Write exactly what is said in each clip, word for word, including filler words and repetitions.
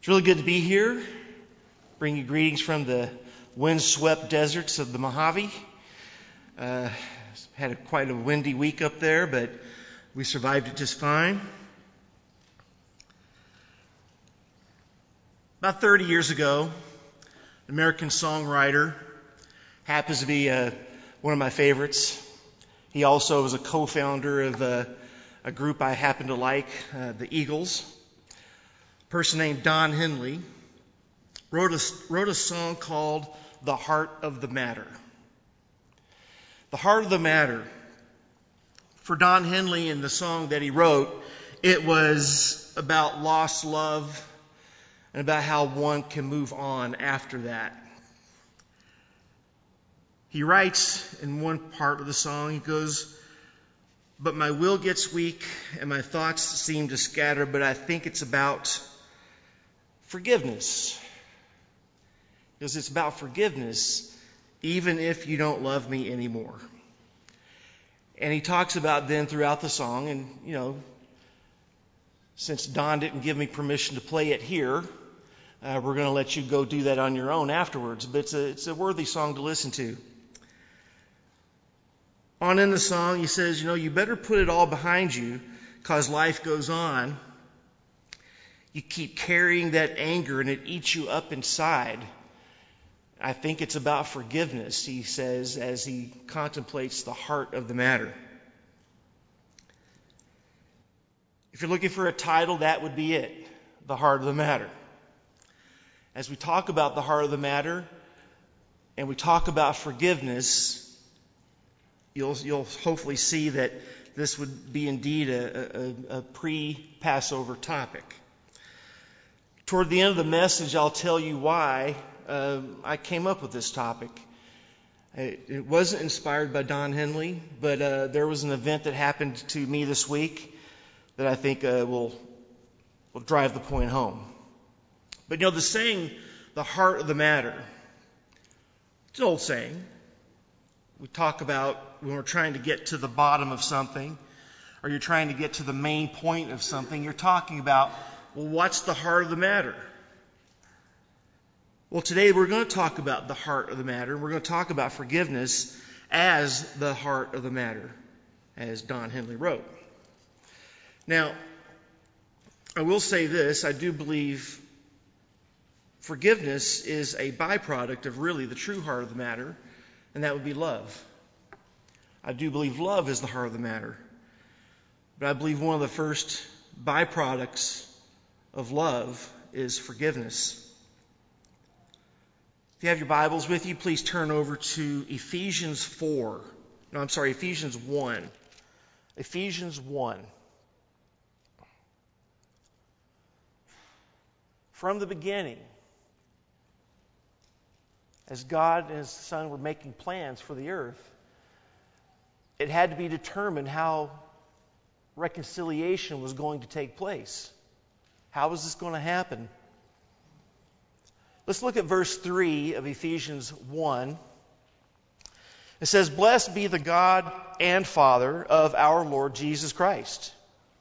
It's really good to be here. Bring you greetings from the windswept deserts of the Mojave. Uh, had a, quite a windy week up there, but we survived it just fine. About thirty years ago, an American songwriter, happens to be uh, one of my favorites. He also was a co-founder of uh, a group I happen to like, uh, the Eagles. A person named Don Henley wrote a, wrote a song called The Heart of the Matter. The Heart of the Matter. For Don Henley, in the song that he wrote, it was about lost love and about how one can move on after that. He writes in one part of the song, he goes, "But my will gets weak and my thoughts seem to scatter, but I think it's about forgiveness." Because it's about forgiveness, even if you don't love me anymore. And he talks about then throughout the song, and you know, since Don didn't give me permission to play it here, uh, we're going to let you go do that on your own afterwards. But it's a, it's a worthy song to listen to. On in the song, he says, you know, you better put it all behind you, because life goes on. You keep carrying that anger and it eats you up inside. I think it's about forgiveness, he says, as he contemplates the heart of the matter. If you're looking for a title, that would be it, The Heart of the Matter. As we talk about the heart of the matter and we talk about forgiveness, you'll, you'll hopefully see that this would be indeed a, a, a pre-Passover topic. Toward the end of the message, I'll tell you why uh, I came up with this topic. It, it wasn't inspired by Don Henley, but uh, there was an event that happened to me this week that I think uh, will will drive the point home. But you know, the saying, the heart of the matter, it's an old saying. We talk about when we're trying to get to the bottom of something, or you're trying to get to the main point of something, you're talking about, well, what's the heart of the matter? Well, today we're going to talk about the heart of the matter. We're going to talk about forgiveness as the heart of the matter, as Don Henley wrote. Now, I will say this. I do believe forgiveness is a byproduct of really the true heart of the matter, and that would be love. I do believe love is the heart of the matter. But I believe one of the first byproducts of love is forgiveness. If you have your Bibles with you, please turn over to Ephesians four. No, I'm sorry, Ephesians one. Ephesians one. From the beginning, as God and His Son were making plans for the earth, it had to be determined how reconciliation was going to take place. How was this going to happen? Let's look at verse three of Ephesians one. It says, "Blessed be the God and Father of our Lord Jesus Christ,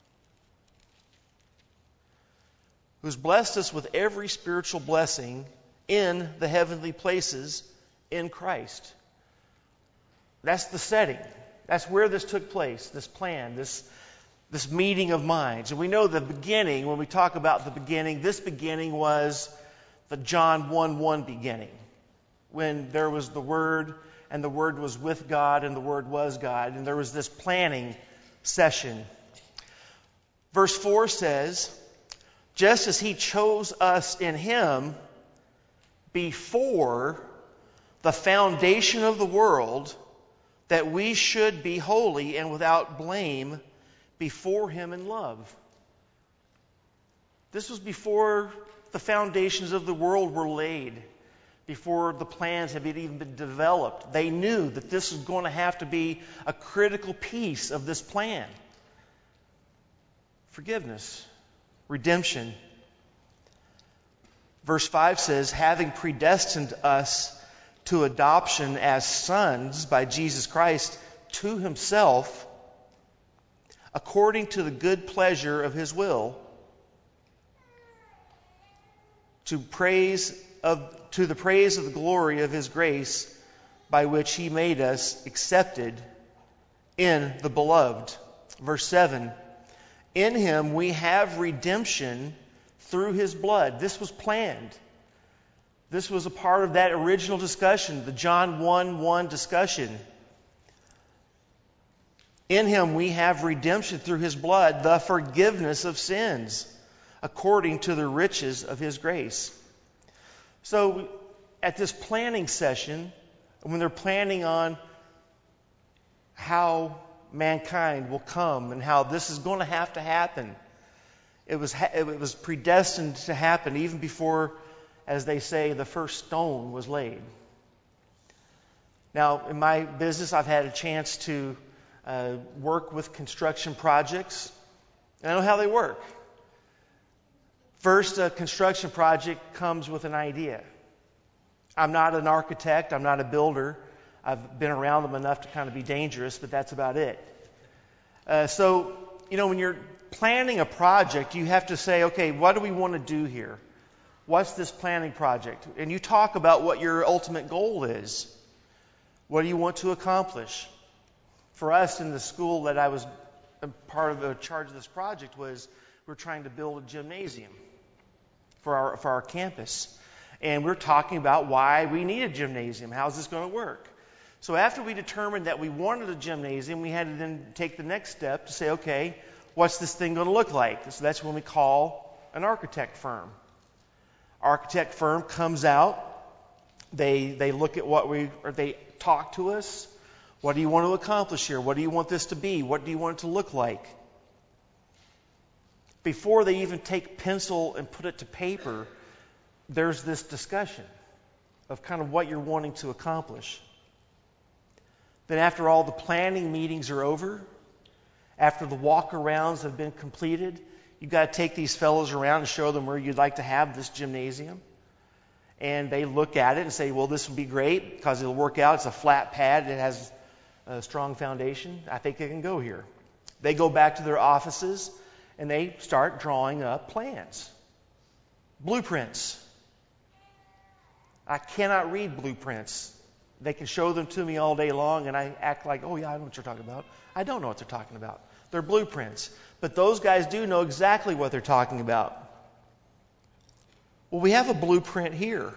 who has blessed us with every spiritual blessing in the heavenly places in Christ." That's the setting. That's where this took place, this plan, this, this meeting of minds. And we know the beginning, when we talk about the beginning, this beginning was the John one one beginning, when there was the Word, and the Word was with God, and the Word was God, and there was this planning session. Verse four says, "Just as He chose us in Him before the foundation of the world, that we should be holy and without blame before Him in love." This was before the foundations of the world were laid, before the plans had even been developed. They knew that this was going to have to be a critical piece of this plan. Forgiveness, redemption. Verse five says, "Having predestined us to adoption as sons by Jesus Christ to Himself, according to the good pleasure of His will, to praise of to the praise of the glory of his grace, by which he made us accepted in the beloved. Verse seven, in him we have redemption through his blood. This was planned. This was a part of that original discussion, the John one one discussion. In him we have redemption through his blood, the forgiveness of sins, according to the riches of his grace. So at this planning session, when they're planning on how mankind will come and how this is going to have to happen, it was ha- it was predestined to happen even before, as they say, the first stone was laid. Now, in my business, I've had a chance to uh, work with construction projects, and I know how they work. First, a construction project comes with an idea. I'm not an architect. I'm not a builder. I've been around them enough to kind of be dangerous, but that's about it. Uh, so, you know, when you're planning a project, you have to say, okay, what do we want to do here? What's this planning project? And you talk about what your ultimate goal is. What do you want to accomplish? For us in the school that I was a part of the charge of this project was we're trying to build a gymnasium for our for our campus. And we're talking about why we need a gymnasium. How's this going to work? So after we determined that we wanted a gymnasium, we had to then take the next step to say, okay, what's this thing going to look like? So that's when we call an architect firm. Architect firm comes out. They they look at what we, or they talk to us. What do you want to accomplish here? What do you want this to be? What do you want it to look like? Before they even take pencil and put it to paper, there's this discussion of kind of what you're wanting to accomplish. Then after all the planning meetings are over, after the walk-arounds have been completed, you've got to take these fellows around and show them where you'd like to have this gymnasium. And they look at it and say, well, this would be great because it'll work out. It's a flat pad. It has a strong foundation. I think it can go here. They go back to their offices and they start drawing up plans, blueprints. I cannot read blueprints. They can show them to me all day long, and I act like, oh, yeah, I know what you're talking about. I don't know what they're talking about. They're blueprints. But those guys do know exactly what they're talking about. Well, we have a blueprint here.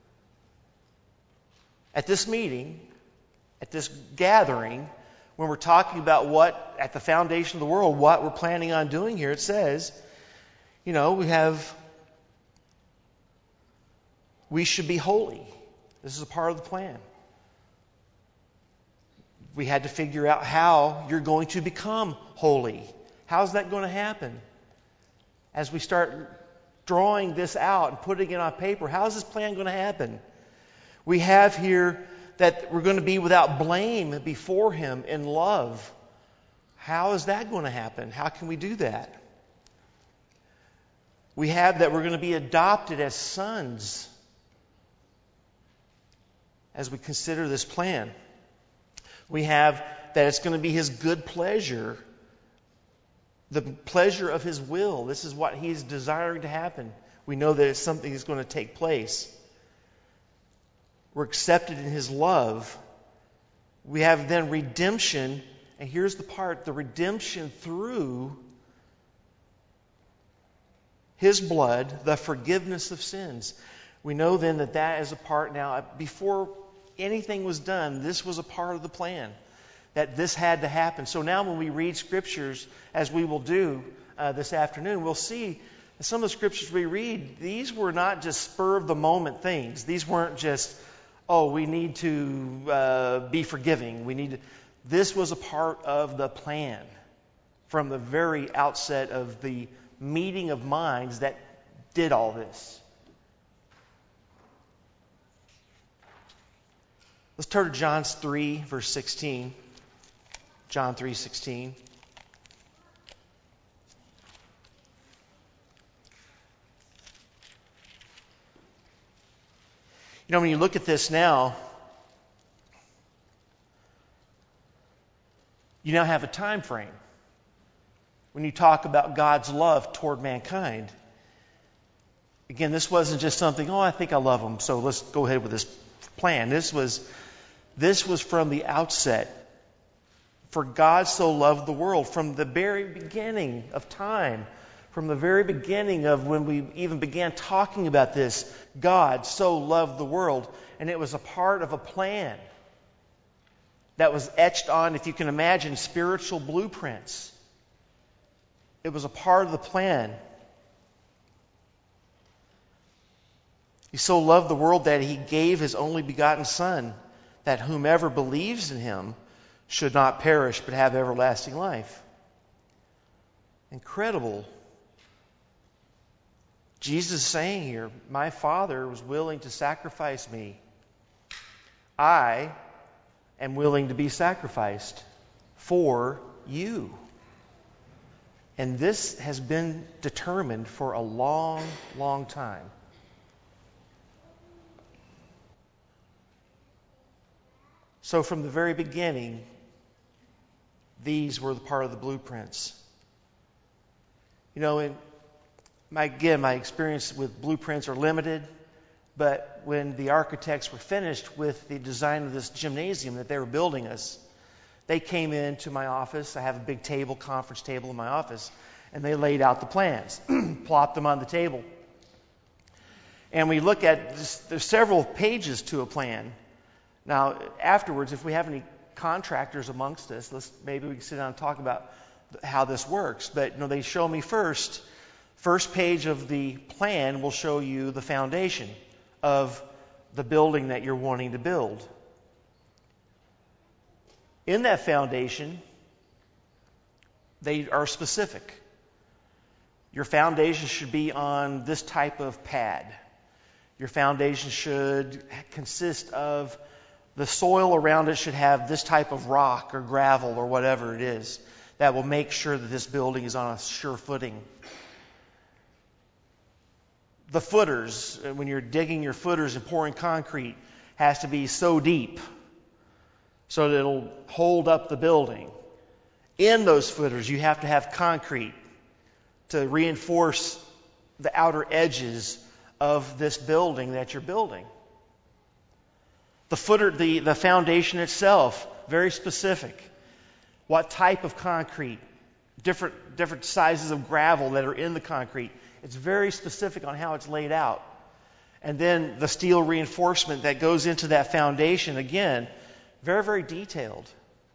At this meeting, at this gathering, when we're talking about what, at the foundation of the world, what we're planning on doing here, it says, you know, we have, we should be holy. This is a part of the plan. We had to figure out how you're going to become holy. How's that going to happen? As we start drawing this out and putting it on paper, how's this plan going to happen? We have here that we're going to be without blame before Him in love. How is that going to happen? How can we do that? We have that we're going to be adopted as sons as we consider this plan. We have that it's going to be His good pleasure, the pleasure of His will. This is what He's desiring to happen. We know that it's something that's going to take place. We're accepted in His love. We have then redemption, and here's the part, the redemption through His blood, the forgiveness of sins. We know then that that is a part now, before anything was done, this was a part of the plan, that this had to happen. So now when we read scriptures, as we will do uh, this afternoon, we'll see some of the scriptures we read, these were not just spur of the moment things. These weren't just, oh, we need to uh, be forgiving. We need to, this was a part of the plan from the very outset of the meeting of minds that did all this. Let's turn to John three, verse sixteen. John three sixteen. You know, when you look at this now, you now have a time frame. When you talk about God's love toward mankind, Again, this wasn't just something, oh, I think I love them, so let's go ahead with this plan. This was, this was from the outset. For God so loved the world from the very beginning of time, from the very beginning of when we even began talking about this. God so loved the world, and it was a part of a plan that was etched on, if you can imagine, spiritual blueprints. It was a part of the plan. He so loved the world that He gave His only begotten Son, that whomever believes in Him should not perish but have everlasting life. Incredible. Jesus is saying here, my Father was willing to sacrifice me. I am willing to be sacrificed for you. And this has been determined for a long, long time. So from the very beginning, these were the part of the blueprints. You know, in my, again, my experience with blueprints are limited, but when the architects were finished with the design of this gymnasium that they were building us, they came into my office. I have a big table, conference table in my office, and they laid out the plans, plopped them on the table. And we look at, this, there's several pages to a plan. Now, afterwards, if we have any contractors amongst us, let's maybe we can sit down and talk about how this works. But you know, they show me first, first page of the plan will show you the foundation of the building that you're wanting to build. In that foundation, they are specific. Your foundation should be on this type of pad. Your foundation should consist of the soil around it should have this type of rock or gravel or whatever it is that will make sure that this building is on a sure footing. The footers, when you're digging your footers and pouring concrete, has to be so deep so that it'll hold up the building. In those footers, you have to have concrete to reinforce the outer edges of this building that you're building. The footer, the, the foundation itself, very specific. What type of concrete, different different sizes of gravel that are in the concrete. It's very specific on how it's laid out. And then the steel reinforcement that goes into that foundation, again, very, very detailed.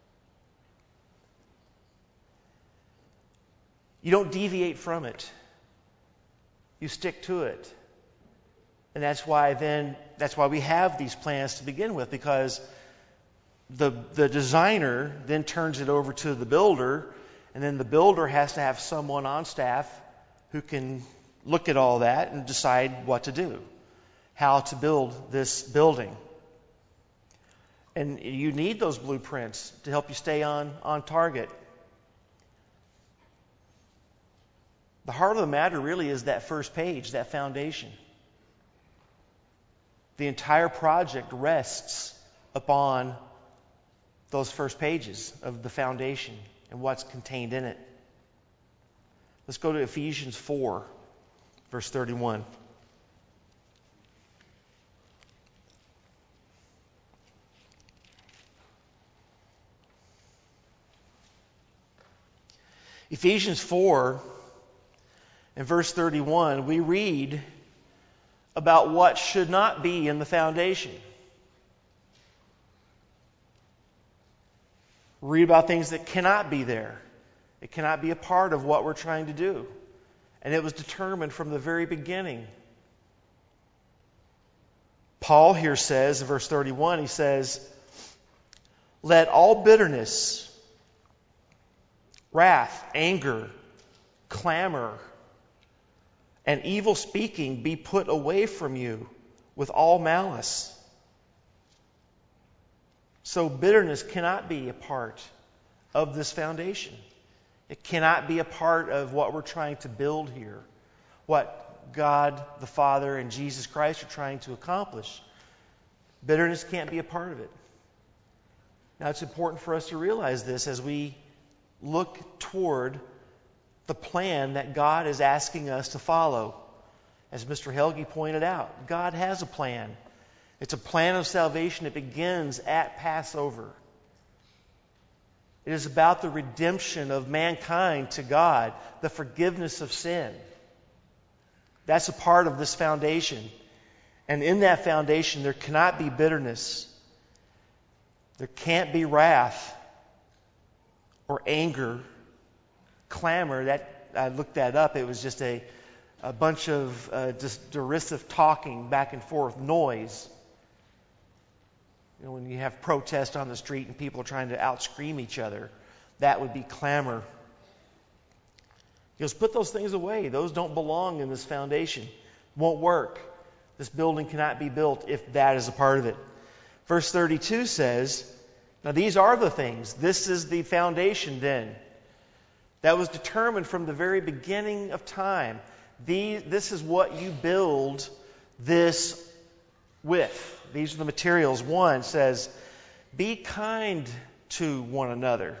You don't deviate from it. You stick to it. And that's why then, that's why we have these plans to begin with, because the the designer then turns it over to the builder, and then the builder has to have someone on staff who can look at all that and decide what to do, how to build this building. And you need those blueprints to help you stay on, on target. The heart of the matter really is that first page, that foundation. The entire project rests upon those first pages of the foundation and what's contained in it. Let's go to Ephesians four, verse thirty-one. Ephesians four and verse thirty-one, we read about what should not be in the foundation. Read about things that cannot be there. It cannot be a part of what we're trying to do. And it was determined from the very beginning. Paul here says, in verse thirty-one, he says, "Let all bitterness, wrath, anger, clamor, and evil speaking be put away from you with all malice." So bitterness cannot be a part of this foundation. It cannot be a part of what we're trying to build here, what God the Father and Jesus Christ are trying to accomplish. Bitterness can't be a part of it. Now, it's important for us to realize this as we look toward the plan that God is asking us to follow. As Mister Helge pointed out, God has a plan. It's a plan of salvation that begins at Passover. It is about the redemption of mankind to God, the forgiveness of sin. That's a part of this foundation. And in that foundation, there cannot be bitterness. There can't be wrath or anger, clamor. That I looked that up. It was just a, a bunch of uh, just derisive talking back and forth, noise. You know, when you have protest on the street and people are trying to outscream each other, that would be clamor. He goes, put those things away. Those don't belong in this foundation. Won't work. This building cannot be built if that is a part of it. Verse thirty-two says, now these are the things. This is the foundation then. That was determined from the very beginning of time. These, this is what you build this with. These are the materials. One says, be kind to one another.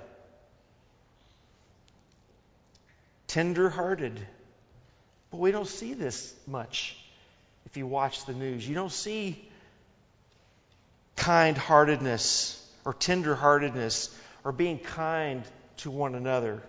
Tender-hearted. But we don't see this much if you watch the news. You don't see kind-heartedness or tender-heartedness or being kind to one another.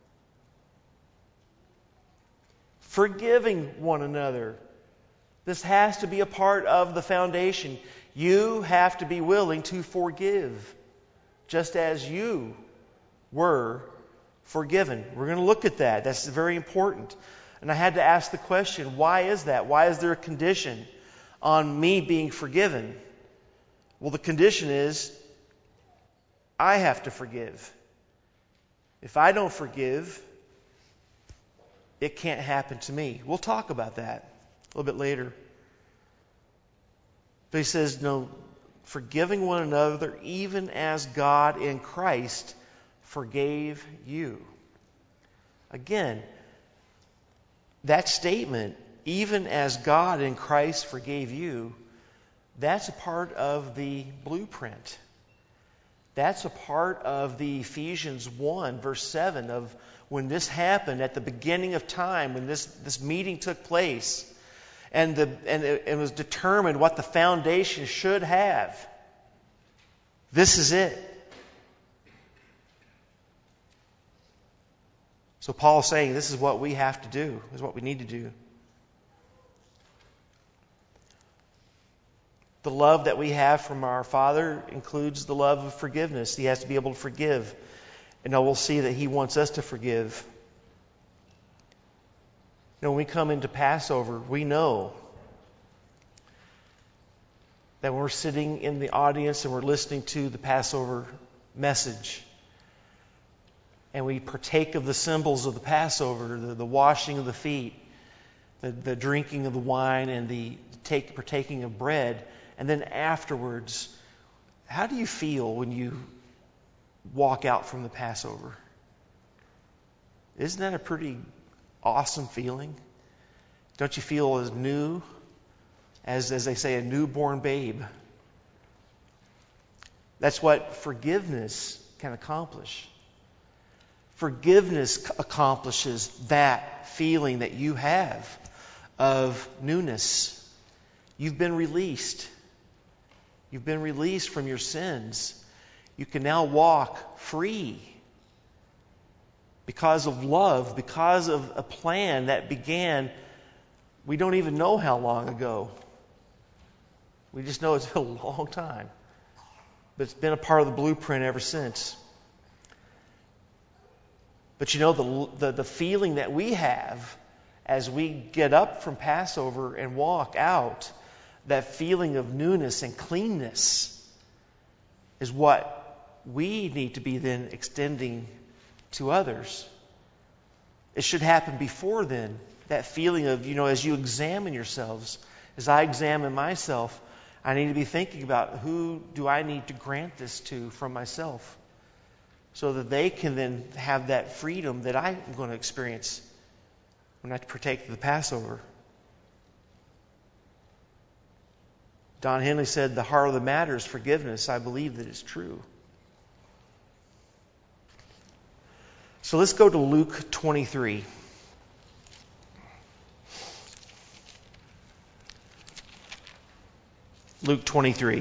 Forgiving one another. This has to be a part of the foundation. You have to be willing to forgive, just as you were forgiven. We're going to look at that. That's very important. And I had to ask the question, why is that? Why is there a condition on me being forgiven? Well, the condition is I have to forgive. If I don't forgive, it can't happen to me. We'll talk about that a little bit later. But he says, no, forgiving one another even as God in Christ forgave you. Again, that statement, even as God in Christ forgave you, that's a part of the blueprint. That's a part of the Ephesians one, verse seven, of when this happened at the beginning of time, when this, this meeting took place, and, the, and it, it was determined what the foundation should have. This is it. So Paul is saying this is what we have to do, this is what we need to do. The love that we have from our Father includes the love of forgiveness. He has to be able to forgive. And now we'll see that He wants us to forgive. You know, when we come into Passover, we know that when we're sitting in the audience and we're listening to the Passover message, and we partake of the symbols of the Passover, the, the washing of the feet, the, the drinking of the wine, and the take, partaking of bread, and then afterwards, how do you feel when you walk out from the Passover? Isn't that a pretty awesome feeling? Don't you feel as new as, as they say, a newborn babe? That's what forgiveness can accomplish. Forgiveness accomplishes that feeling that you have of newness. You've been released. You've been released from your sins. You can now walk free because of love, because of a plan that began, we don't even know how long ago. We just know it's been a long time. But it's been a part of the blueprint ever since. But you know, the, the, the feeling that we have as we get up from Passover and walk out, that feeling of newness and cleanness is what we need to be then extending to others. It should happen before then. That feeling of, you know, as you examine yourselves, as I examine myself, I need to be thinking about who do I need to grant this to from myself, so that they can then have that freedom that I'm going to experience when I partake of the Passover. Don Henley said, the heart of the matter is forgiveness. I believe that it's true. So let's go to Luke twenty-three. Luke twenty-three.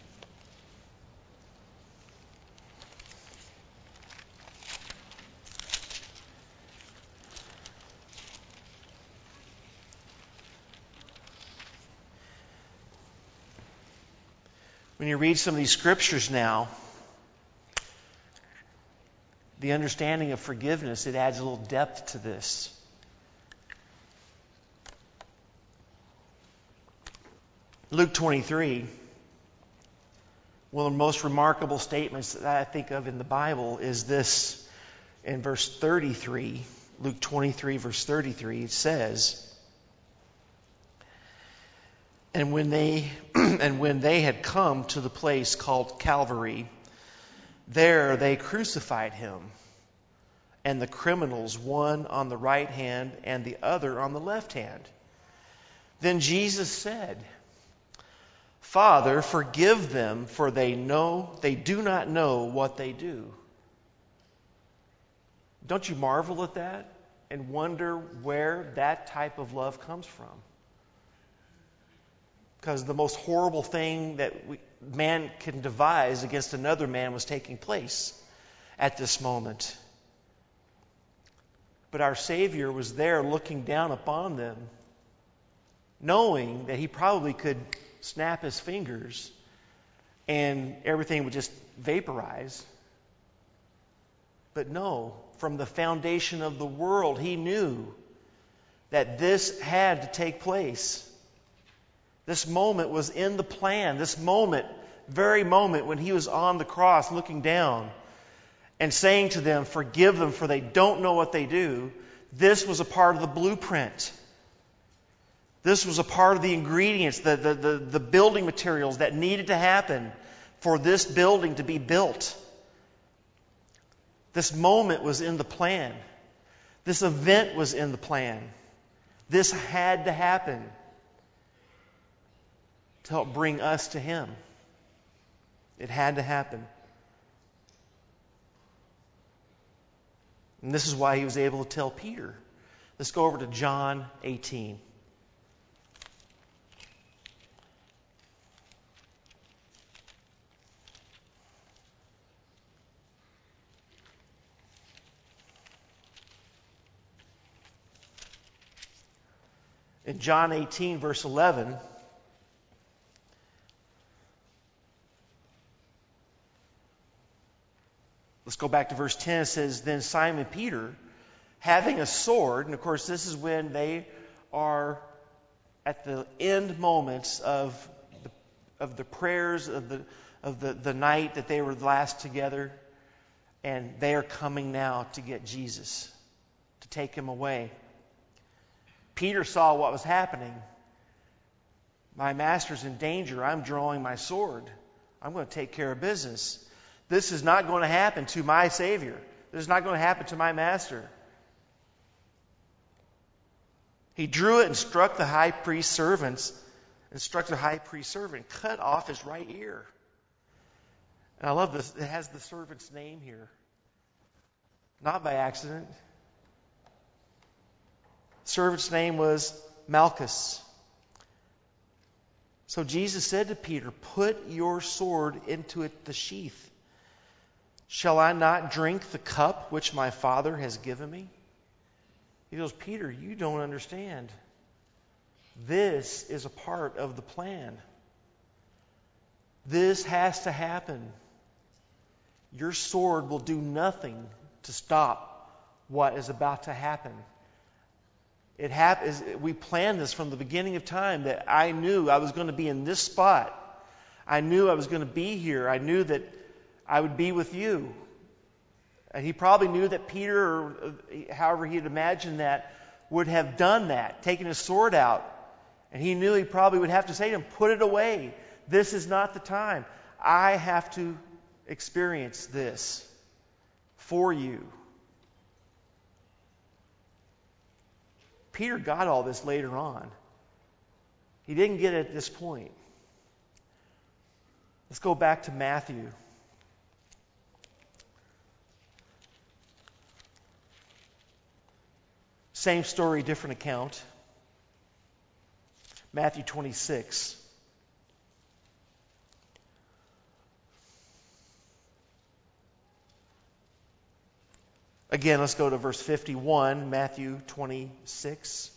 When you read some of these scriptures now, the understanding of forgiveness, it adds a little depth to this. Luke twenty-three, one of the most remarkable statements that I think of in the Bible is this. In verse thirty-three, Luke twenty-three, verse thirty-three, it says, And when they and when they had come to the place called Calvary, there they crucified him, and the criminals, one on the right hand and the other on the left hand. Then Jesus said, Father, forgive them, for they know they do not know what they do. Don't you marvel at that and wonder where that type of love comes from? Because the most horrible thing that we, man can devise against another man was taking place at this moment. But our Savior was there looking down upon them, knowing that He probably could snap His fingers and everything would just vaporize. But no, from the foundation of the world, He knew that this had to take place. This moment was in the plan. This moment, very moment when He was on the cross looking down and saying to them, forgive them for they don't know what they do. This was a part of the blueprint. This was a part of the ingredients, the, the, the, the building materials that needed to happen for this building to be built. This moment was in the plan. This event was in the plan. This had to happen to help bring us to Him. It had to happen. And this is why He was able to tell Peter. Let's go over to John eighteen. In John eighteen, verse eleven, let's go back to verse ten. It says, Then Simon Peter, having a sword, and of course this is when they are at the end moments of the, of the prayers of the of the, the night that they were last together, and they are coming now to get Jesus, to take Him away. Peter saw what was happening. My master's in danger. I'm drawing my sword. I'm going to take care of business. This is not going to happen to my Savior. This is not going to happen to my master. He drew it and struck the high priest's servants, and struck the high priest's servant, cut off his right ear. And I love this. It has the servant's name here. Not by accident. Servant's name was Malchus. So Jesus said to Peter, Put your sword into it, the sheath. Shall I not drink the cup which my Father has given me? He goes, Peter, you don't understand. This is a part of the plan. This has to happen. Your sword will do nothing to stop what is about to happen. It happens. We planned this from the beginning of time, that I knew I was going to be in this spot. I knew I was going to be here. I knew that I would be with you. And He probably knew that Peter, or however he had imagined that, would have done that, taken his sword out. And He knew He probably would have to say to him, Put it away. This is not the time. I have to experience this for you. Peter got all this later on. He didn't get it at this point. Let's go back to Matthew. Same story, different account. Matthew twenty-six. Again, let's go to verse fifty-one, Matthew twenty-six.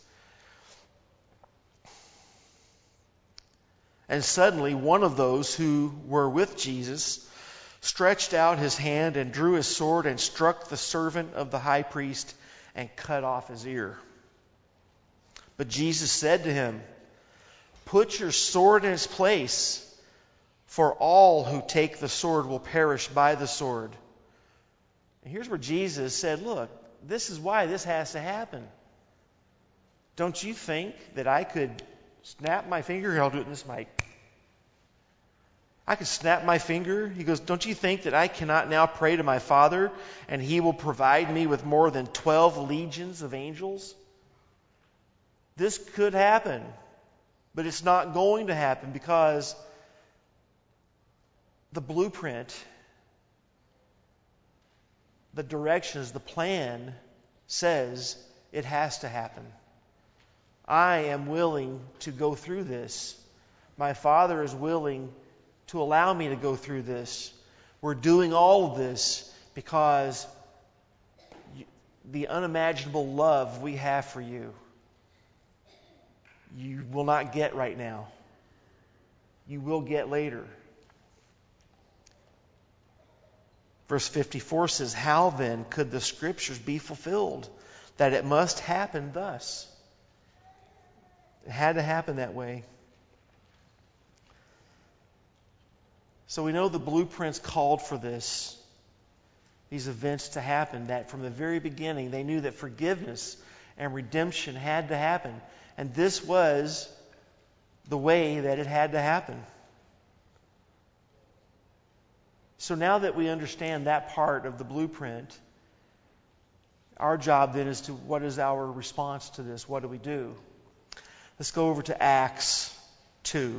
And suddenly one of those who were with Jesus stretched out his hand and drew his sword and struck the servant of the high priest and cut off his ear. But Jesus said to him, "Put your sword in its place, for all who take the sword will perish by the sword." And here's where Jesus said, look, this is why this has to happen. Don't you think that I could snap my finger? Here, I'll do it in this mic. I could snap my finger. He goes, don't you think that I cannot now pray to my Father and He will provide me with more than twelve legions of angels? This could happen, but it's not going to happen because the blueprint, the directions, the plan says it has to happen. I am willing to go through this. My Father is willing to allow me to go through this. We're doing all of this because the unimaginable love we have for you, you will not get right now. You will get later. Verse fifty-four says, "How then could the Scriptures be fulfilled, that it must happen thus?" It had to happen that way. So we know the blueprints called for this, these events to happen, that from the very beginning they knew that forgiveness and redemption had to happen. And this was the way that it had to happen. So now that we understand that part of the blueprint, our job then is to, what is our response to this? What do we do? Let's go over to Acts two.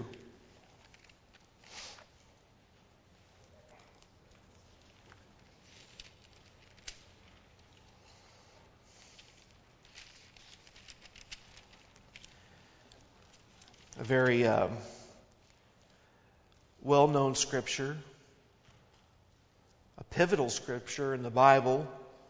A very um, well-known scripture, a pivotal scripture in the Bible,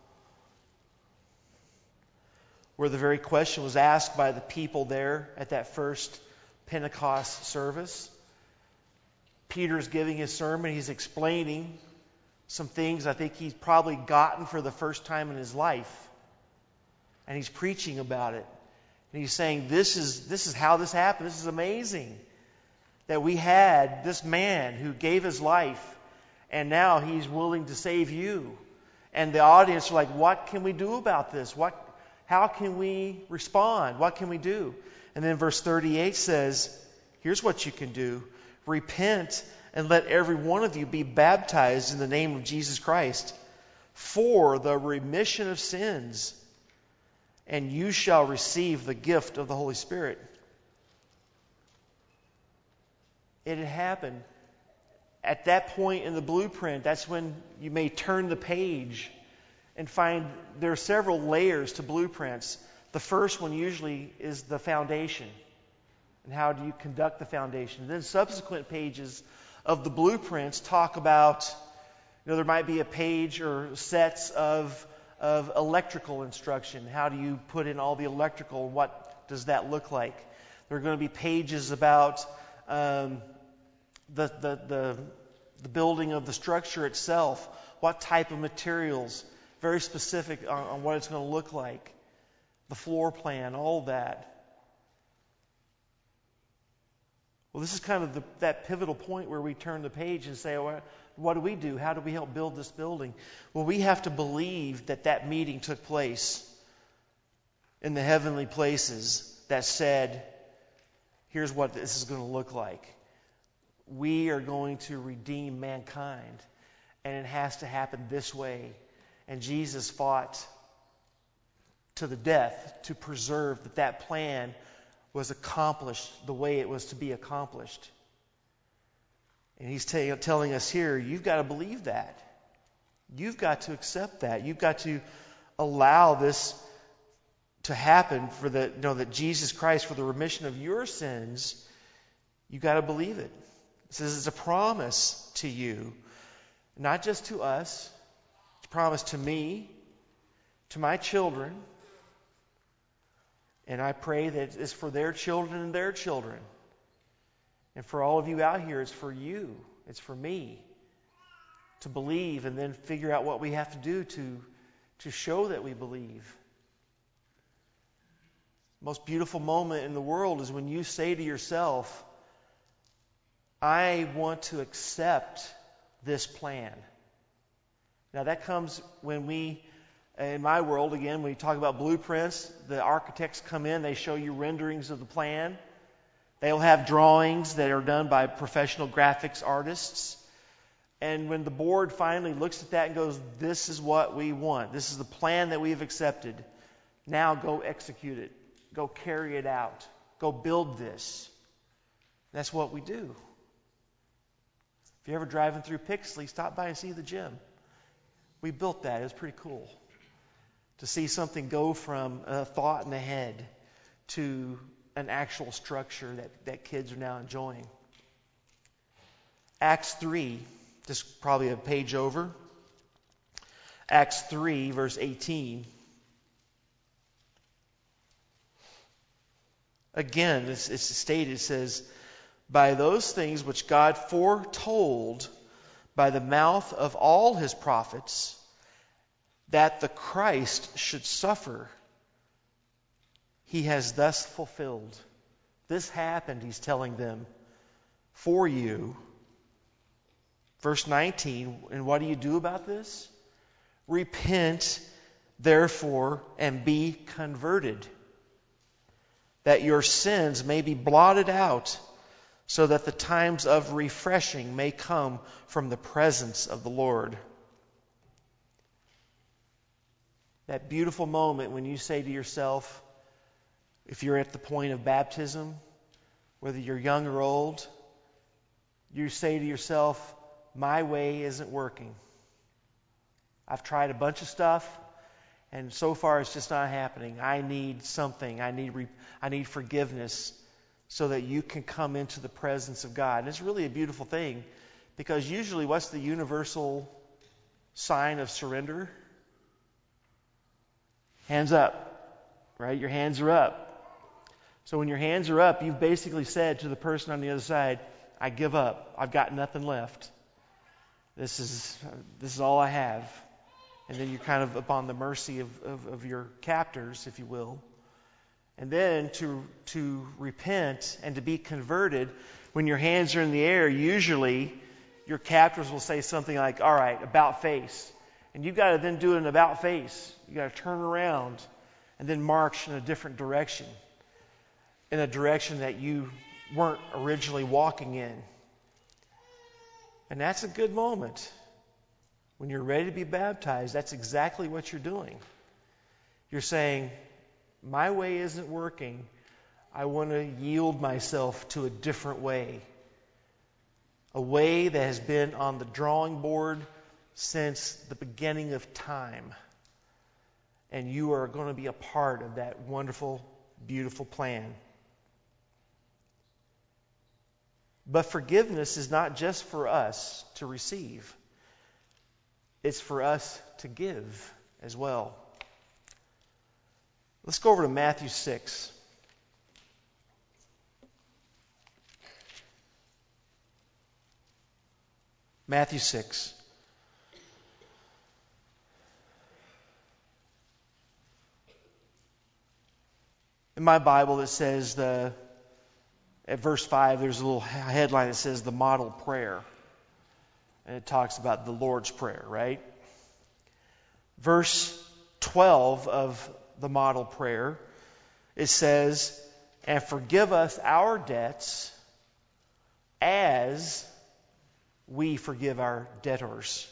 where the very question was asked by the people there at that first Pentecost service. Peter's giving his sermon. He's explaining some things I think he's probably gotten for the first time in his life. And he's preaching about it. And he's saying, this is, this is how this happened. This is amazing. That we had this man who gave his life, and now he's willing to save you. And the audience are like, what can we do about this? What, how can we respond? What can we do? And then verse thirty-eight says, here's what you can do. Repent and let every one of you be baptized in the name of Jesus Christ for the remission of sins, and you shall receive the gift of the Holy Spirit. It had happened. At that point in the blueprint, that's when you may turn the page and find there are several layers to blueprints. The first one usually is the foundation. And how do you conduct the foundation? Then subsequent pages of the blueprints talk about, you know, there might be a page or sets of of electrical instruction. How do you put in all the electrical? What does that look like? There are going to be pages about um, the, the, the, the building of the structure itself. What type of materials? Very specific on, on what it's going to look like. The floor plan, all of that. Well, this is kind of the, that pivotal point where we turn the page and say, well, what do we do? How do we help build this building? Well, we have to believe that that meeting took place in the heavenly places that said, here's what this is going to look like. We are going to redeem mankind, and it has to happen this way. And Jesus fought to the death to preserve that that plan was accomplished the way it was to be accomplished. And he's t- telling us here, you've got to believe that. You've got to accept that. You've got to allow this to happen for the, you know, that Jesus Christ, for the remission of your sins, you've got to believe it. It says it's a promise to you, not just to us. It's a promise to me. to my children, and I pray that it's for their children and their children. And for all of you out here, it's for you. It's for me to believe and then figure out what we have to do to, to show that we believe. The most beautiful moment in the world is when you say to yourself, I want to accept this plan. Now that comes when we, in my world again, when we talk about blueprints, the architects come in, they show you renderings of the plan. They'll have drawings that are done by professional graphics artists. And when the board finally looks at that and goes, this is what we want. This is the plan that we've accepted. Now go execute it. Go carry it out. Go build this. That's what we do. If you're ever driving through Pixley, stop by and see the gym. We built that. It was pretty cool to see something go from a thought in the head to an actual structure that, that kids are now enjoying. Acts three, just probably a page over. Acts three, verse eighteen. Again, it's, it's stated, it says, by those things which God foretold by the mouth of all his prophets, that the Christ should suffer, he has thus fulfilled. This happened, he's telling them, for you. Verse nineteen, and what do you do about this? Repent, therefore, and be converted, that your sins may be blotted out, so that the times of refreshing may come from the presence of the Lord. That beautiful moment when you say to yourself, if you're at the point of baptism, whether you're young or old, you say to yourself, my way isn't working. I've tried a bunch of stuff, and so far it's just not happening. I need something. I need re- I need forgiveness so that you can come into the presence of God. And it's really a beautiful thing, because usually what's the universal sign of surrender? Hands up, right? Your hands are up. So when your hands are up, you've basically said to the person on the other side, I give up. I've got nothing left. This is this is all I have. And then you're kind of upon the mercy of, of, of your captors, if you will. And then to to repent and to be converted, when your hands are in the air, usually your captors will say something like, all right, about face. And you've got to then do an about face. You've got to turn around and then march in a different direction, in a direction that you weren't originally walking in. And that's a good moment. When you're ready to be baptized, that's exactly what you're doing. You're saying, my way isn't working. I want to yield myself to a different way. A way that has been on the drawing board since the beginning of time. And you are going to be a part of that wonderful, beautiful plan. But forgiveness is not just for us to receive. It's for us to give as well. Let's go over to Matthew six. Matthew six. In my Bible, it says the at verse five, there's a little headline that says the model prayer. And it talks about the Lord's Prayer, right? Verse twelve of the model prayer, it says, and forgive us our debts as we forgive our debtors.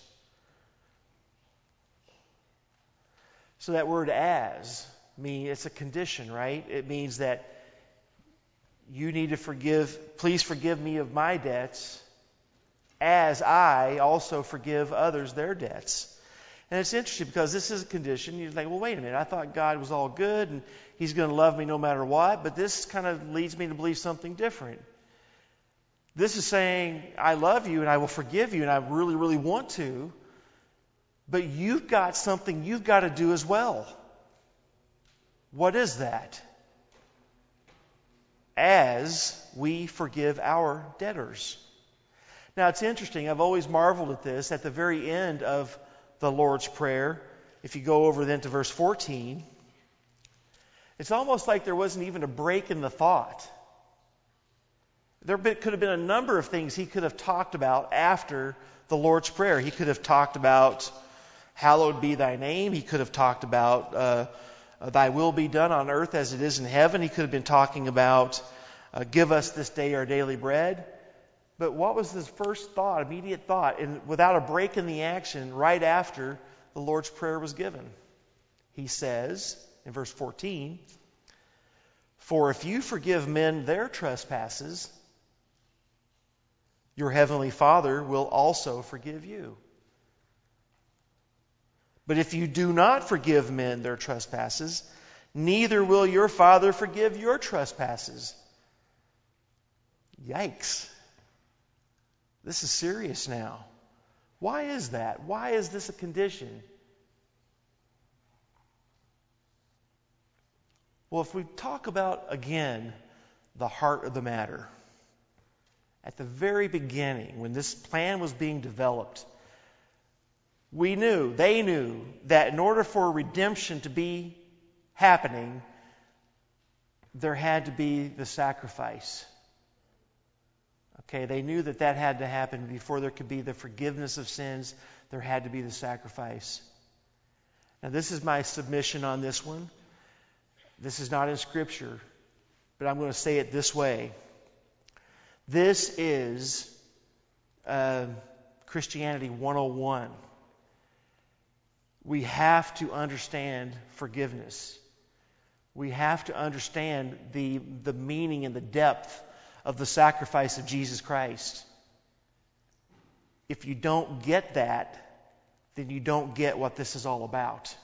So that word as, mean it's a condition, right? It means that you need to forgive, please forgive me of my debts as I also forgive others their debts. And it's interesting because this is a condition. You're like, well, wait a minute. I thought God was all good and he's going to love me no matter what. But this kind of leads me to believe something different. This is saying, I love you and I will forgive you and I really, really want to. But you've got something you've got to do as well. What is that? As we forgive our debtors. Now it's interesting, I've always marveled at this. At the very end of the Lord's Prayer, if you go over then to verse fourteen, it's almost like there wasn't even a break in the thought. There could have been a number of things he could have talked about after the Lord's Prayer. He could have talked about, hallowed be thy name. He could have talked about, uh, thy will be done on earth as it is in heaven. He could have been talking about, uh, give us this day our daily bread. But what was his first thought, immediate thought, and without a break in the action, right after the Lord's Prayer was given? He says, in verse fourteen, for if you forgive men their trespasses, your heavenly Father will also forgive you. But if you do not forgive men their trespasses, neither will your Father forgive your trespasses. Yikes. This is serious now. Why is that? Why is this a condition? Well, if we talk about, again, the heart of the matter, at the very beginning, when this plan was being developed, we knew, they knew, that in order for redemption to be happening, there had to be the sacrifice. Okay, they knew that that had to happen before there could be the forgiveness of sins. There had to be the sacrifice. Now, this is my submission on this one. This is not in Scripture, but I'm going to say it this way. This is uh, Christianity one oh one. We have to understand forgiveness. We have to understand the, the meaning and the depth of the sacrifice of Jesus Christ. If you don't get that, then you don't get what this is all about.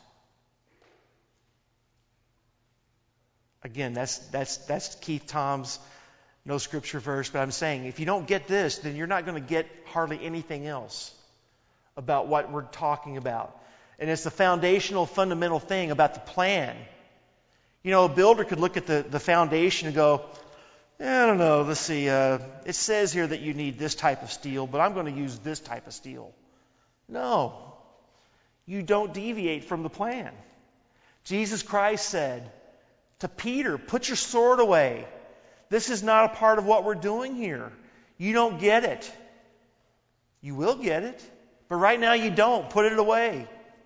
Again, that's that's that's Keith Tom's no scripture verse, but I'm saying if you don't get this, then you're not going to get hardly anything else about what we're talking about. And it's the foundational, fundamental thing about the plan. You know, a builder could look at the, the foundation and go, I don't know, let's see, uh, it says here that you need this type of steel, but I'm going to use this type of steel. No, you don't deviate from the plan. Jesus Christ said to Peter, put your sword away. This is not a part of what we're doing here. You don't get it. You will get it, but right now you don't. Put it away.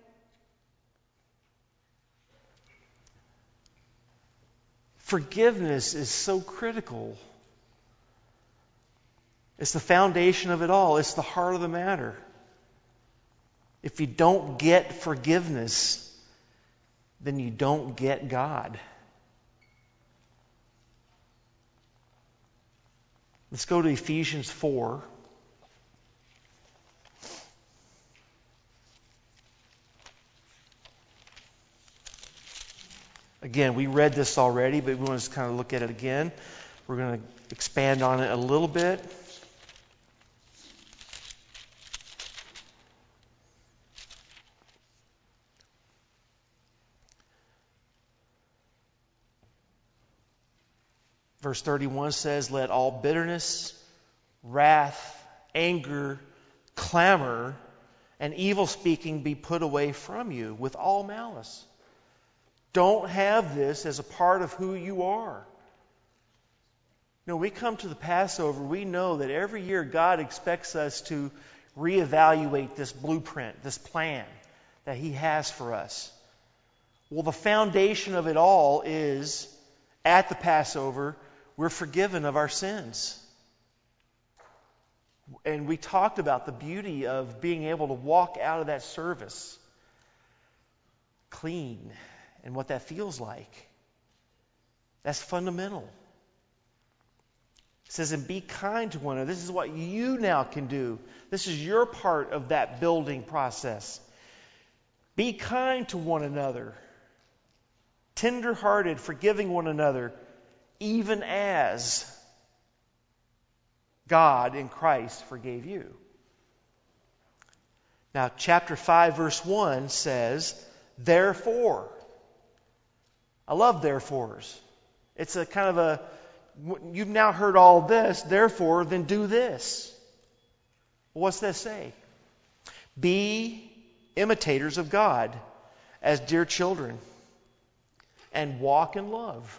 Forgiveness is so critical. It's the foundation of it all. It's the heart of the matter. If you don't get forgiveness, then you don't get God. Let's go to Ephesians four. Again, we read this already, but we want to kind of look at it again. We're going to expand on it a little bit. Verse thirty-one says, let all bitterness, wrath, anger, clamor, and evil speaking be put away from you with all malice. Don't have this as a part of who you are. You know, we come to the Passover, we know that every year God expects us to reevaluate this blueprint, this plan that He has for us. Well, the foundation of it all is, at the Passover, we're forgiven of our sins. And we talked about the beauty of being able to walk out of that service clean and what that feels like. That's fundamental. It says, and be kind to one another. This is what you now can do. This is your part of that building process. Be kind to one another. Tender-hearted, forgiving one another, even as God in Christ forgave you. Now, chapter five, verse one says, therefore. I love therefores. It's a kind of a, you've now heard all this, therefore, then do this. What's that say? Be imitators of God as dear children and walk in love.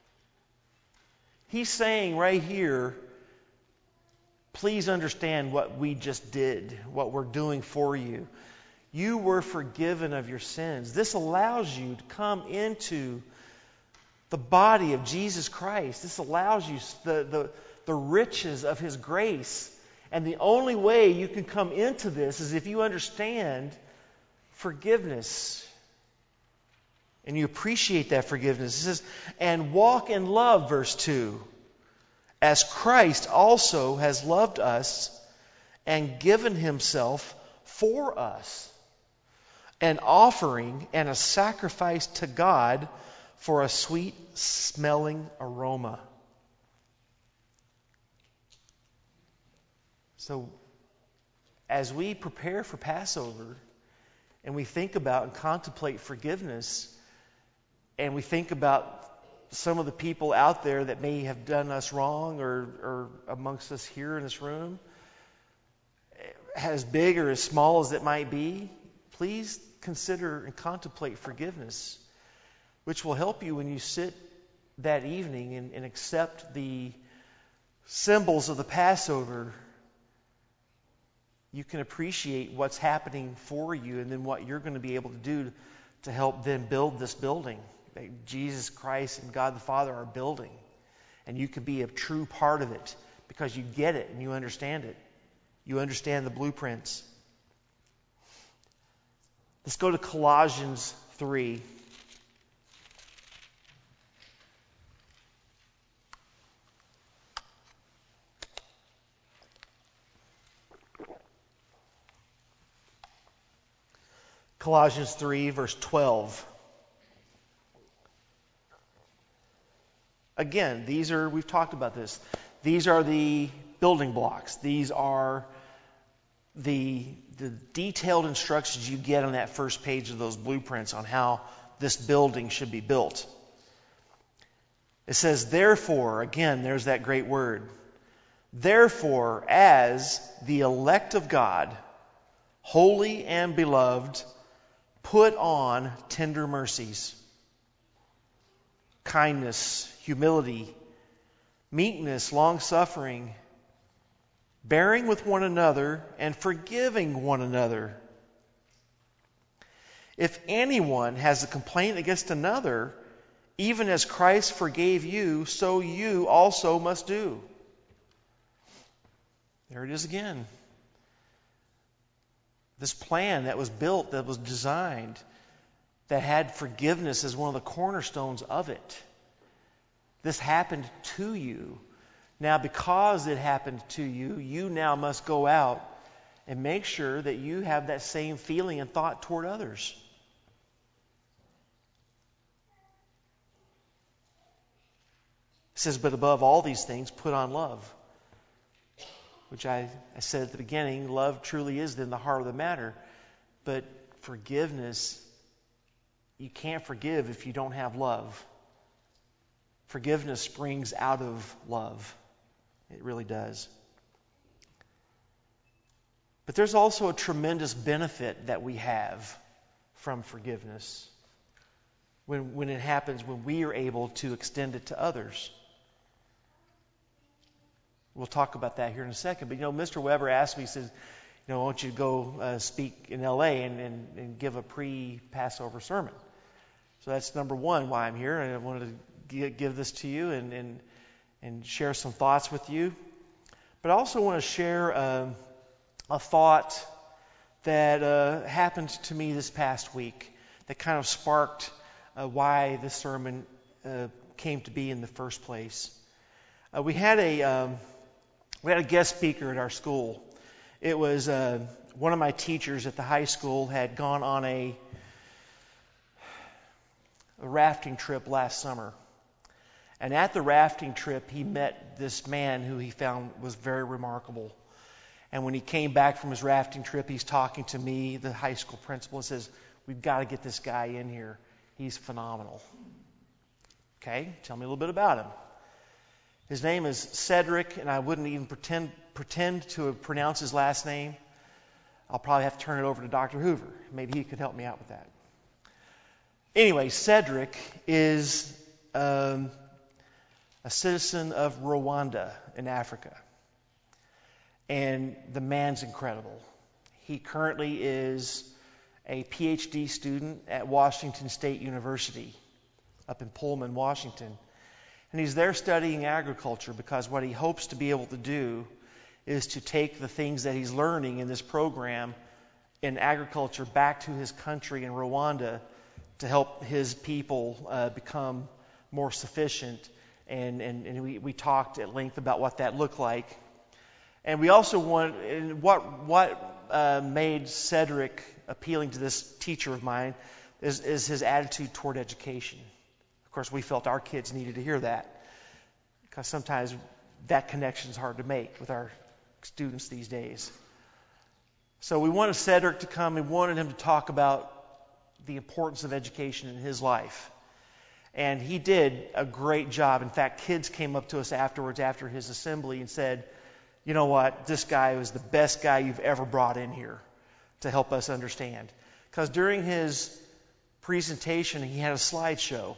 He's saying right here, please understand what we just did, what we're doing for you. You were forgiven of your sins. This allows you to come into the body of Jesus Christ. This allows you the, the, the riches of His grace. And the only way you can come into this is if you understand forgiveness. And you appreciate that forgiveness. It says, and walk in love, verse two, as Christ also has loved us and given Himself for us, an offering and a sacrifice to God for a sweet-smelling aroma. So, as we prepare for Passover, and we think about and contemplate forgiveness, and we think about some of the people out there that may have done us wrong, or, or amongst us here in this room, as big or as small as it might be, please consider and contemplate forgiveness, which will help you when you sit that evening and, and accept the symbols of the Passover. You can appreciate what's happening for you and then what you're going to be able to do to help then build this building that Jesus Christ and God the Father are building. And you can be a true part of it because you get it and you understand it. You understand the blueprints. Let's go to Colossians three. Colossians three, verse twelve. Again, these are, we've talked about this. These are the building blocks. These are the, the detailed instructions you get on that first page of those blueprints on how this building should be built. It says, therefore, again, there's that great word. Therefore, as the elect of God, holy and beloved, put on tender mercies, kindness, humility, meekness, long-suffering, bearing with one another and forgiving one another. If anyone has a complaint against another, even as Christ forgave you, so you also must do. There it is again. This plan that was built, that was designed, that had forgiveness as one of the cornerstones of it. This happened to you. Now, because it happened to you, you now must go out and make sure that you have that same feeling and thought toward others. It says, but above all these things, put on love. Which I, I said at the beginning, love truly is then the heart of the matter. But forgiveness, you can't forgive if you don't have love. Forgiveness springs out of love. It really does. But there's also a tremendous benefit that we have from forgiveness. When, when it happens, when we are able to extend it to others. We'll talk about that here in a second. But, you know, Mister Weber asked me, he says, you know, I want you to go uh, speak in L A and, and, and give a pre-Passover sermon. So that's number one why I'm here. And I wanted to g- give this to you and, and, and share some thoughts with you. But I also want to share uh, a thought that uh, happened to me this past week that kind of sparked uh, why this sermon uh, came to be in the first place. Uh, we had a... Um, We had a guest speaker at our school. It was uh, one of my teachers at the high school had gone on a, a rafting trip last summer. And at the rafting trip, he met this man who he found was very remarkable. And when he came back from his rafting trip, he's talking to me, the high school principal, and says, we've got to get this guy in here. He's phenomenal. Okay, tell me a little bit about him. His name is Cedric, and I wouldn't even pretend pretend to pronounce his last name. I'll probably have to turn it over to Doctor Hoover. Maybe he could help me out with that. Anyway, Cedric is um, a citizen of Rwanda in Africa. And the man's incredible. He currently is a P H D student at Washington State University up in Pullman, Washington. And he's there studying agriculture because what he hopes to be able to do is to take the things that he's learning in this program in agriculture back to his country in Rwanda to help his people uh, become more sufficient. And, and, and we, we talked at length about what that looked like. And we also want, and what what uh, made Cedric appealing to this teacher of mine is, is his attitude toward education. Of course, we felt our kids needed to hear that because sometimes that connection is hard to make with our students these days. So we wanted Cedric to come and wanted him to talk about the importance of education in his life. And he did a great job. In fact, kids came up to us afterwards after his assembly and said, you know what, this guy was the best guy you've ever brought in here to help us understand. Because during his presentation, he had a slideshow.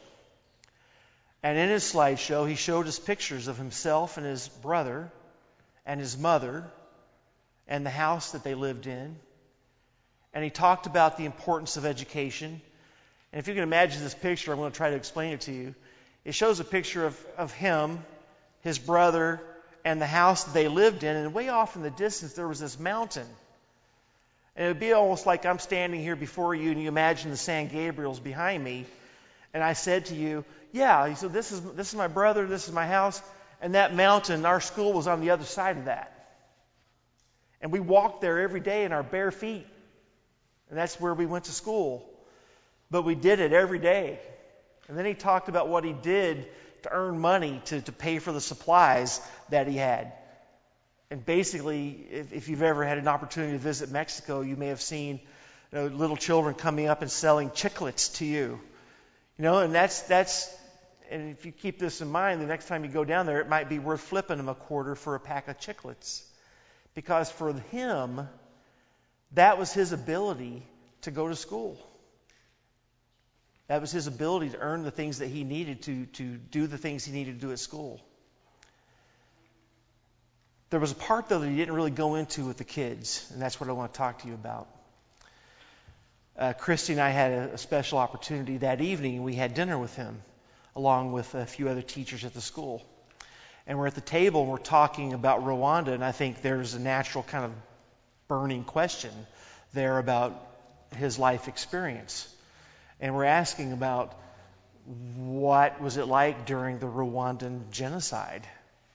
And in his slideshow, he showed us pictures of himself and his brother and his mother and the house that they lived in. And he talked about the importance of education. And if you can imagine this picture, I'm going to try to explain it to you. It shows a picture of, of him, his brother, and the house that they lived in. And way off in the distance, there was this mountain. And it would be almost like I'm standing here before you, and you imagine the San Gabriel's behind me. And I said to you, yeah, he said, this is, this is my brother, this is my house. And that mountain, our school was on the other side of that. And we walked there every day in our bare feet. And that's where we went to school. But we did it every day. And then he talked about what he did to earn money to, to pay for the supplies that he had. And basically, if, if you've ever had an opportunity to visit Mexico, you may have seen you know, little children coming up and selling chiclets to you. You know, and that's, that's, and if you keep this in mind, the next time you go down there, it might be worth flipping them a quarter for a pack of chiclets. Because for him, that was his ability to go to school. That was his ability to earn the things that he needed to, to do the things he needed to do at school. There was a part, though, that he didn't really go into with the kids, and that's what I want to talk to you about. Uh, Christy and I had a, a special opportunity that evening. We had dinner with him, along with a few other teachers at the school. And we're at the table, and we're talking about Rwanda, and I think there's a natural kind of burning question there about his life experience. And we're asking about what was it like during the Rwandan genocide.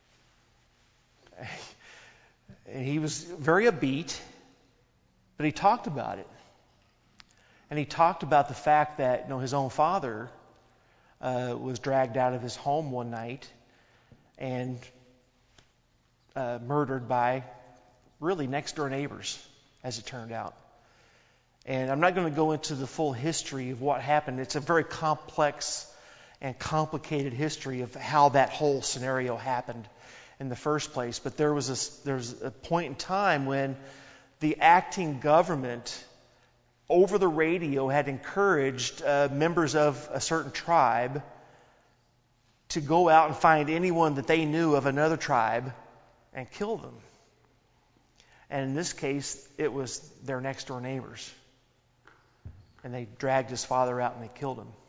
And he was very upbeat, but he talked about it. And he talked about the fact that you know his own father uh, was dragged out of his home one night and uh, murdered by really next door neighbors, as it turned out. And I'm not going to go into the full history of what happened. It's a very complex and complicated history of how that whole scenario happened in the first place. But there was a, there was a point in time when the acting government over the radio had encouraged uh, members of a certain tribe to go out and find anyone that they knew of another tribe and kill them. And in this case, it was their next door neighbors. And they dragged his father out and they killed him.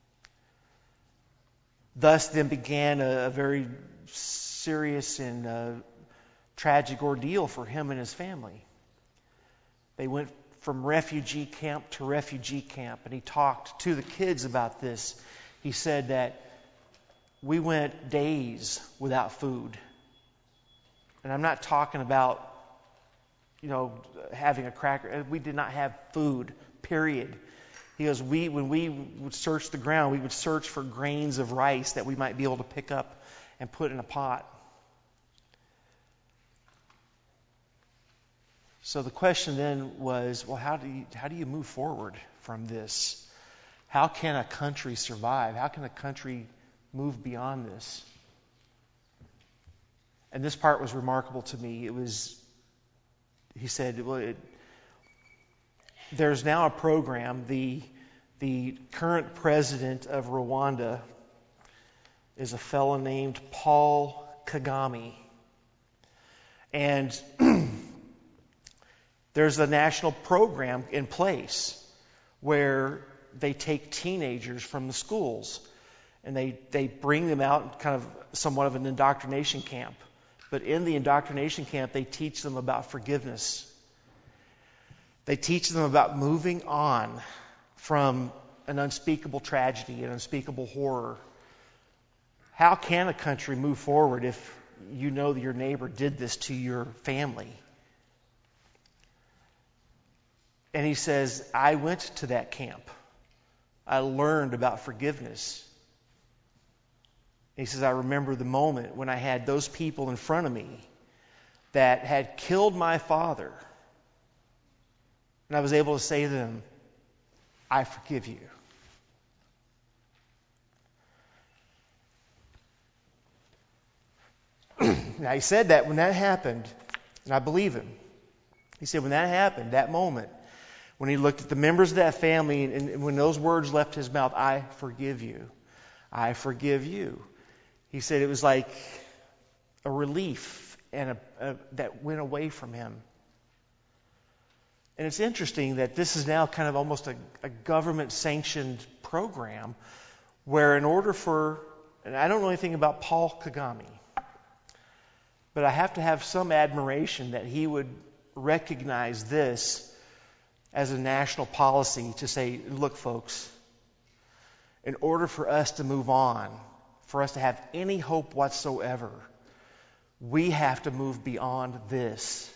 Thus then began a, a very serious and uh, tragic ordeal for him and his family. They went from refugee camp to refugee camp, and he talked to the kids about this. He said that we went days without food. And I'm not talking about, you know, having a cracker. We did not have food, period. He goes, we, when we would search the ground, we would search for grains of rice that we might be able to pick up and put in a pot. So the question then was, well, how do you, how do you move forward from this? How can a country survive? How can a country move beyond this? And this part was remarkable to me. It was, he said, well, it, there's now a program. The, the current president of Rwanda is a fellow named Paul Kagame. And there's a national program in place where they take teenagers from the schools and they, they bring them out in kind of somewhat of an indoctrination camp. But in the indoctrination camp, they teach them about forgiveness. They teach them about moving on from an unspeakable tragedy, an unspeakable horror. How can a country move forward if you know that your neighbor did this to your family? And he says, I went to that camp. I learned about forgiveness. He says, I remember the moment when I had those people in front of me that had killed my father. And I was able to say to them, I forgive you. Now, he said that when that happened, and I believe him. He said when that happened, that moment, when he looked at the members of that family, and, and when those words left his mouth, I forgive you. I forgive you. He said it was like a relief and a, a, that went away from him. And it's interesting that this is now kind of almost a, a government-sanctioned program where in order for, and I don't know anything about Paul Kagame, but I have to have some admiration that he would recognize this as a national policy to say, look, folks, in order for us to move on, for us to have any hope whatsoever, we have to move beyond this.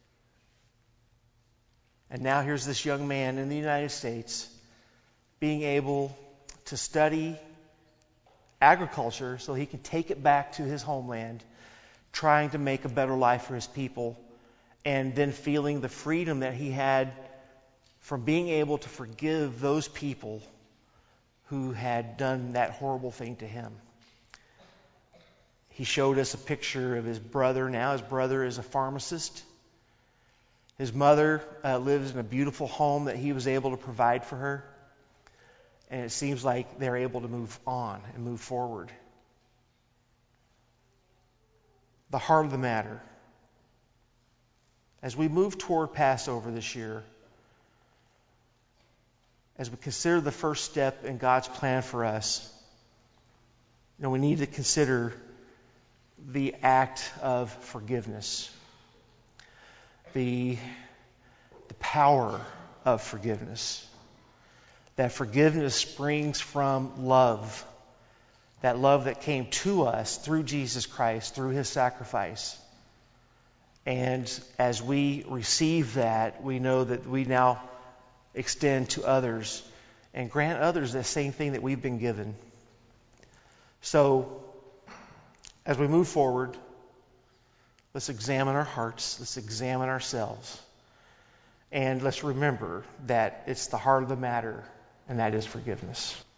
And now here's this young man in the United States being able to study agriculture so he can take it back to his homeland, trying to make a better life for his people, and then feeling the freedom that he had from being able to forgive those people who had done that horrible thing to him. He showed us a picture of his brother now. His brother is a pharmacist. His mother uh, lives in a beautiful home that he was able to provide for her. And it seems like they're able to move on and move forward. The heart of the matter. As we move toward Passover this year, as we consider the first step in God's plan for us, you know, we need to consider the act of forgiveness. The, the power of forgiveness. That forgiveness springs from love. That love that came to us through Jesus Christ, through His sacrifice. And as we receive that, we know that we now extend to others and grant others the same thing that we've been given. So, as we move forward, let's examine our hearts, let's examine ourselves, and let's remember that it's the heart of the matter, and that is forgiveness.